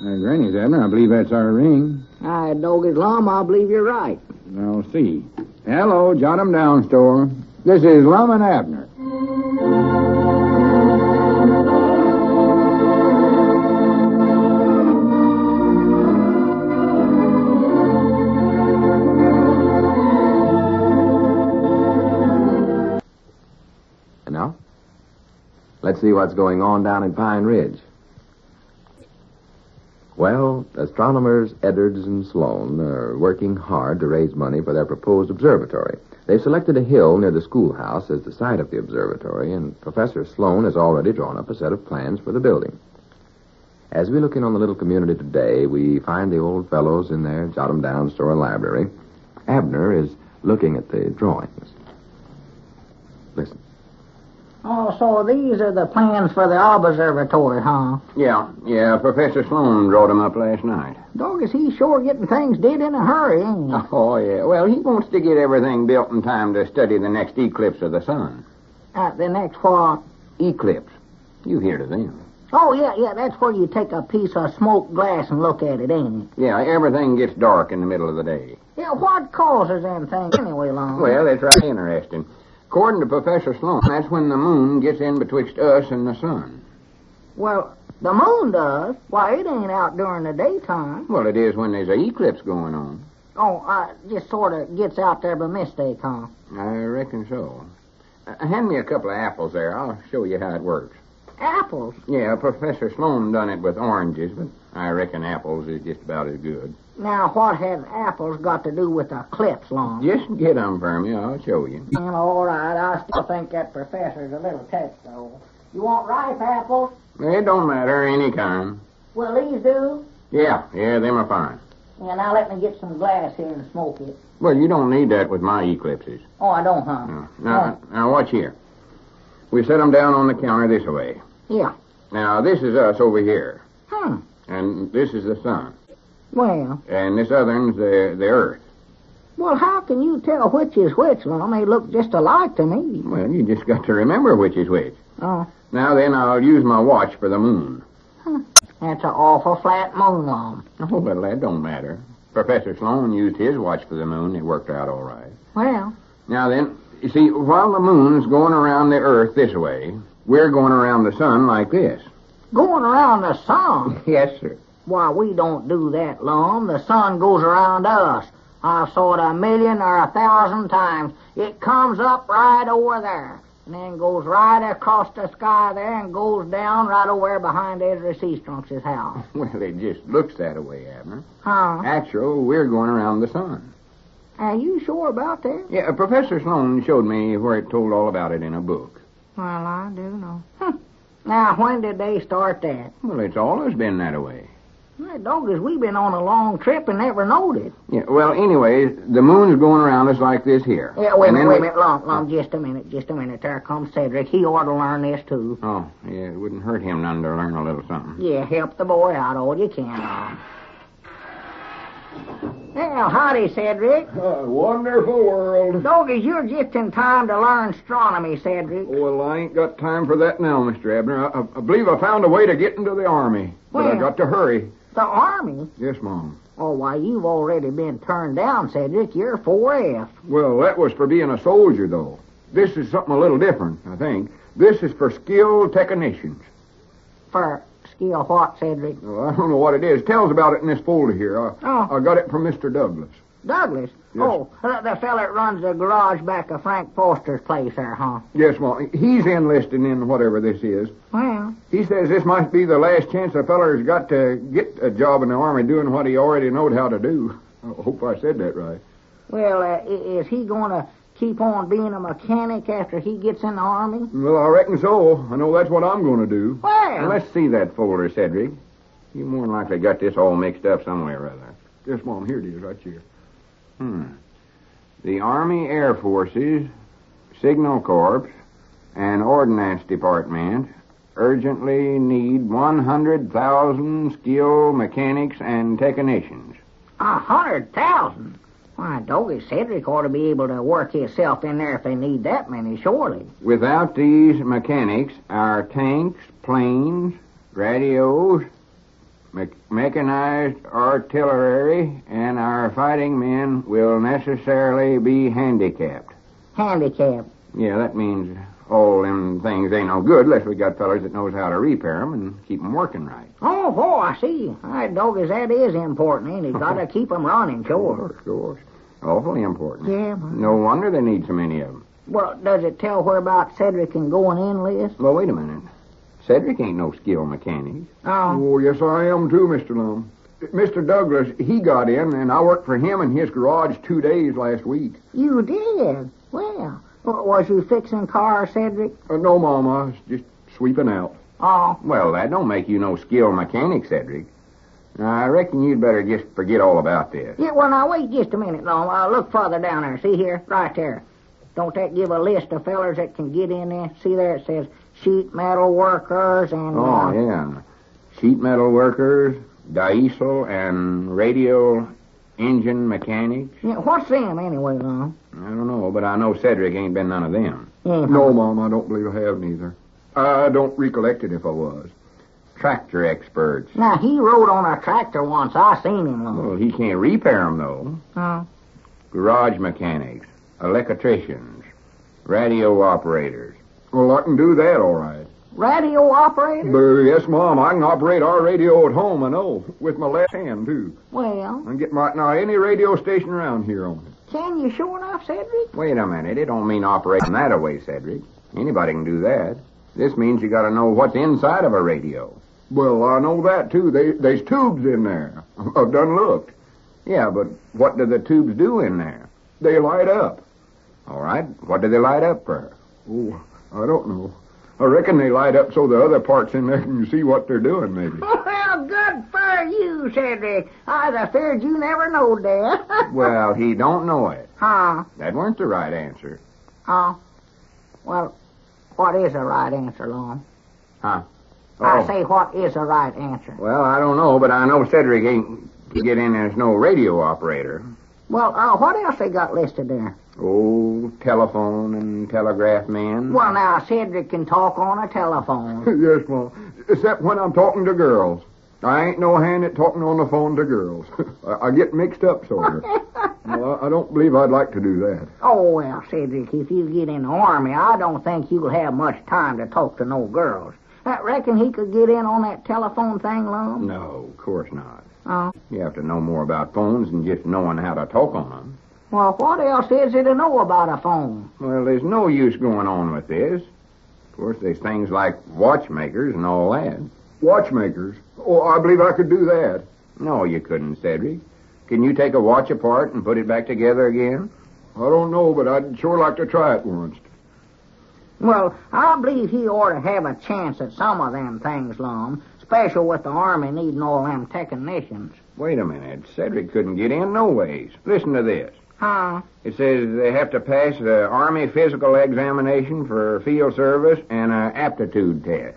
Granny's, Abner. I believe that's our ring. Doggy's Lum, I believe you're right. I'll see. Hello, jot 'em down, store. This is Lum and Abner. And now, let's see what's going on down in Pine Ridge. Well, astronomers Edwards and Sloan are working hard to raise money for their proposed observatory. They've selected a hill near the schoolhouse as the site of the observatory, and Professor Sloan has already drawn up a set of plans for the building. As we look in on the little community today, we find the old fellows in their jot-em-down store and library. Abner is looking at the drawings. Listen. Oh, so these are the plans for the observatory, huh? Yeah, Professor Sloan brought 'em up last night. Doggies, he's sure getting things did in a hurry, ain't he? Oh, yeah. Well, he wants to get everything built in time to study the next eclipse of the sun. The next what? Eclipse. You heard of them. Oh, yeah, that's where you take a piece of smoked glass and look at it, ain't it? Yeah, everything gets dark in the middle of the day. Yeah, what causes them things anyway, Lum? Well, that's right interesting. According to Professor Sloan, that's when the moon gets in betwixt us and the sun. Well, the moon does. Why, it ain't out during the daytime. Well, it is when there's an eclipse going on. Oh, just sort of gets out there by mistake, huh? I reckon so. Hand me a couple of apples there. I'll show you how it works. Apples? Yeah, Professor Sloan done it with oranges, but I reckon apples is just about as good. Now, what has apples got to do with eclipse, Lum? Just get 'em for me. I'll show you. All right. I still think that professor's a little touched, though. You want ripe apples? It don't matter, any kind. Will these do? Yeah, them are fine. Yeah, now let me get some glass here and smoke it. Well, you don't need that with my eclipses. Oh, I don't, huh? No. Now, watch here. We set 'em down on the counter this way. Yeah. Now, this is us over here. Hmm. And this is the sun. Well. And this other one's the earth. Well, how can you tell which is which, Lum? They look just alike to me. Well, you just got to remember which is which. Oh. Now then, I'll use my watch for the moon. That's an awful flat moon, Lum. Oh, well, that don't matter. Professor Sloan used his watch for the moon. It worked out all right. Well. Now then, you see, while the moon's going around the earth this way, we're going around the sun like this. Going around the sun? Yes, sir. Why, we don't do that, Lum. The sun goes around us. I've saw it 1,000,000 or 1,000 times. It comes up right over there, and then goes right across the sky there and goes down right over behind Ezra Seastrunks' house. Well, it just looks that way, Abner. Huh? Actually, we're going around the sun. Are you sure about that? Yeah, Professor Sloan showed me where it told all about it in a book. Well, I do know. Now, when did they start that? Well, it's always been that way. Well, doggies, we've been on a long trip and never knowed it. Yeah, well, anyway, the moon's going around us like this here. Yeah, wait a minute, Lum, just a minute. There comes Cedric. He ought to learn this, too. Oh, yeah, it wouldn't hurt him none to learn a little something. Yeah, help the boy out all you can. Well, howdy, Cedric. Wonderful world. Doggies, you're just in time to learn astronomy, Cedric. Well, I ain't got time for that now, Mr. Abner. I believe I found a way to get into the Army. But I got to hurry. The Army? Yes, Mom. Oh, why, you've already been turned down, Cedric. You're 4F. Well, that was for being a soldier, though. This is something a little different, I think. This is for skilled technicians. For skill what, Cedric? Well, I don't know what it is. It tells about it in this folder here. I got it from Mr. Douglas. Douglas? Yes. Oh, the fella that runs the garage back of Frank Foster's place there, huh? Yes, Mom. He's enlisted in whatever this is. Well. He says this might be the last chance a feller's got to get a job in the Army doing what he already knowed how to do. I hope I said that right. Well, is he going to keep on being a mechanic after he gets in the Army? Well, I reckon so. I know that's what I'm going to do. Well. Now, let's see that folder, Cedric. You more than likely got this all mixed up somewhere or other. Yes, Mom, here it is, right here. The Army Air Forces, Signal Corps, and Ordnance Department urgently need 100,000 skilled mechanics and technicians. 100,000? Why, Doggy, Cedric ought to be able to work himself in there if they need that many, surely. Without these mechanics, our tanks, planes, radios, Mechanized artillery and our fighting men will necessarily be handicapped. Handicapped. Yeah, that means all them things ain't no good unless we got fellers that knows how to repair 'em and keep 'em working right. Oh, I see. I doggies, that is important, ain't it? Gotta keep 'em running, sure. Of course. Awfully important. Yeah, but... No wonder they need so many of 'em. Well, does it tell where about Cedric and going in, Liz? Well, wait a minute. Cedric ain't no skilled mechanic. Oh. Oh, yes, I am too, Mr. Lum. Mr. Douglas, he got in, and I worked for him in his garage 2 days last week. You did? Well, was you fixing cars, Cedric? No, Mom, I was just sweeping out. Oh. Well, that don't make you no skilled mechanic, Cedric. I reckon you'd better just forget all about this. Yeah, well, now, wait just a minute, Lum. Look farther down there. See here? Right there. Don't that give a list of fellers that can get in there? See there? It says sheet metal workers and... Oh, yeah. Sheet metal workers, diesel, and radial engine mechanics. Yeah, what's them anyway, Lum? I don't know, but I know Cedric ain't been none of them. Yeah. No, Mom, I don't believe I have neither. I don't recollect it if I was. Tractor experts. Now, he rode on a tractor once. I seen him, Lum. Well, he can't repair 'em, though. Oh. Garage mechanics, electricians, radio operators. Well, I can do that all right. Radio operator? Yes, Mom, I can operate our radio at home, I know, with my left hand, too. Well, I can get any radio station around here on it. can you sure enough, Cedric? Wait a minute, it don't mean operating that away, Cedric. Anybody can do that. This means you gotta know what's inside of a radio. Well, I know that, too. There's tubes in there. I've done looked. Yeah, but what do the tubes do in there? They light up. All right, what do they light up for? Oh, I don't know. I reckon they light up so the other parts in there can see what they're doing, maybe. Well, good for you, Cedric. I feared you never knowed that. Well, he don't know it. Huh? That weren't the right answer. Oh. Well, what is the right answer, Lum? Huh? I say, what is the right answer? Well, I don't know, but I know Cedric ain't to get in as no radio operator. Well, what else they got listed there? Oh, telephone and telegraph men. Well, now, Cedric can talk on a telephone. Yes, Mom. Except when I'm talking to girls. I ain't no hand at talking on the phone to girls. I get mixed up, sort of. Well, I don't believe I'd like to do that. Oh, well, Cedric, if you get in the Army, I don't think you'll have much time to talk to no girls. I reckon he could get in on that telephone thing, Lum? No, of course not. Oh. You have to know more about phones than just knowing how to talk on them. Well, what else is there to know about a phone? Well, there's no use going on with this. Of course, there's things like watchmakers and all that. Watchmakers? Oh, I believe I could do that. No, you couldn't, Cedric. Can you take a watch apart and put it back together again? I don't know, but I'd sure like to try it once. Well, I believe he ought to have a chance at some of them things, Lum, special with the Army needing all them technicians. Wait a minute. Cedric couldn't get in no ways. Listen to this. Huh? It says they have to pass the Army physical examination for field service and an aptitude test.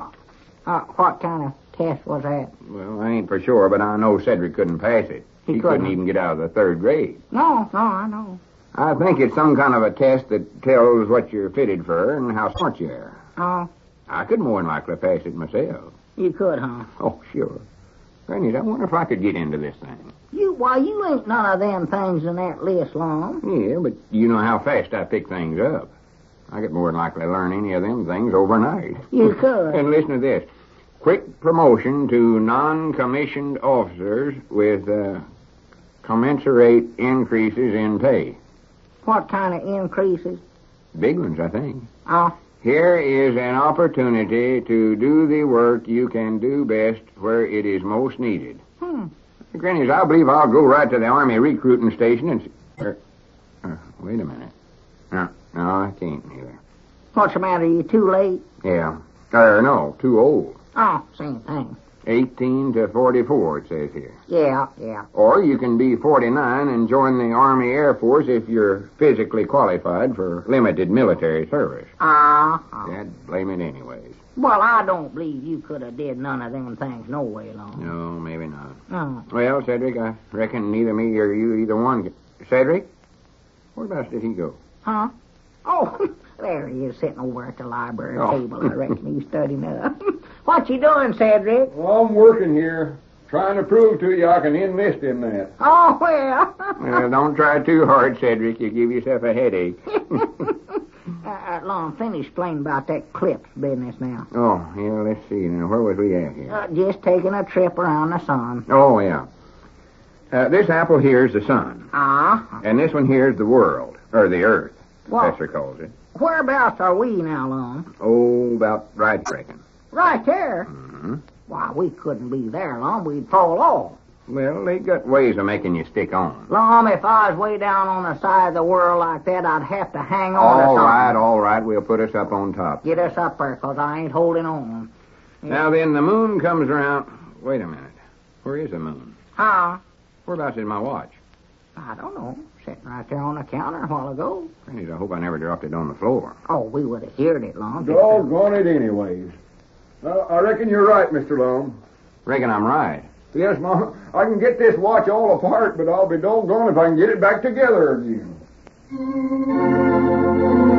What kind of test was that? Well, I ain't for sure, but I know Cedric couldn't pass it. He couldn't even get out of the 3rd grade. No, I know. I think it's some kind of a test that tells what you're fitted for and how smart you are. Oh, I could more than likely pass it myself. you could, huh? Oh, sure. Granny, I wonder if I could get into this thing. You ain't none of them things in that list, Lum. Yeah, but you know how fast I pick things up. I could more than likely learn any of them things overnight. You could. And listen to this. Quick promotion to non-commissioned officers with commensurate increases in pay. What kind of increases? Big ones, I think. Oh. Here is an opportunity to do the work you can do best where it is most needed. Grannies, I believe I'll go right to the Army recruiting station and... wait a minute. No, I can't neither. What's the matter? You too late? Yeah. No, too old. Oh, same thing. 18 to 44, it says here. Yeah. Or you can be 49 and join the Army Air Force if you're physically qualified for limited military service. I'd blame it anyways. Well, I don't believe you could have did none of them things no way, Lum. No, maybe not. Oh. Well, Cedric, I reckon neither me or you either one... Cedric? Whereabouts did he go? Huh? Oh, there he is sitting over at the library table. I reckon he's studying up. What you doing, Cedric? Well, I'm working here, trying to prove to you I can enlist in that. Oh, well. Don't try too hard, Cedric. You give yourself a headache. Lon, finish explaining about that clips business now. Oh, yeah, let's see. Now, where was we at here? Just taking a trip around the sun. Oh, yeah. This apple here is the sun. And this one here is the world, or the earth, Professor calls it. Whereabouts are we now, Lon? Oh, about right, I reckon. Right there? Mm-hmm. Why, we couldn't be there, Lon. We'd fall off. Well, they got ways of making you stick on. Lon, if I was way down on the side of the world like that, I'd have to hang on to something. All right. We'll put us up on top. Get us up there, 'cause I ain't holding on. Now, then, the moon comes around. Wait a minute. Where is the moon? Huh? Whereabouts is my watch? I don't know. Sitting right there on the counter a while ago. I hope I never dropped it on the floor. Oh, we would have heard it, Lon. Doggone it anyways. I reckon you're right, Mr. Lone. Reckon I'm right. Yes, Mom. I can get this watch all apart, but I'll be doggone if I can get it back together again.